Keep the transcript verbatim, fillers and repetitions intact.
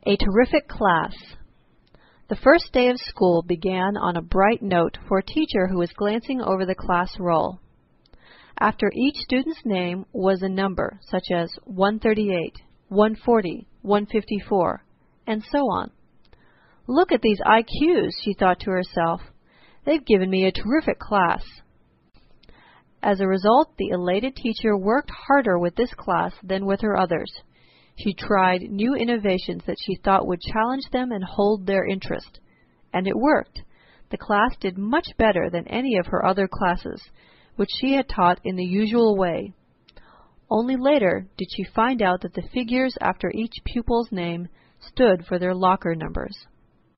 A terrific class. The first day of school began on a bright note for a teacher who was glancing over the class roll. After each student's name was a number, such as one thirty-eight, one forty, one fifty-four, and so on. Look at these I Qs, she thought to herself. They've given me a terrific class. As a result, the elated teacher worked harder with this class than with her others. She tried new innovations that she thought would challenge them and hold their interest. And it worked. The class did much better than any of her other classes, which she had taught in the usual way. Only later did she find out that the figures after each pupil's name stood for their locker numbers.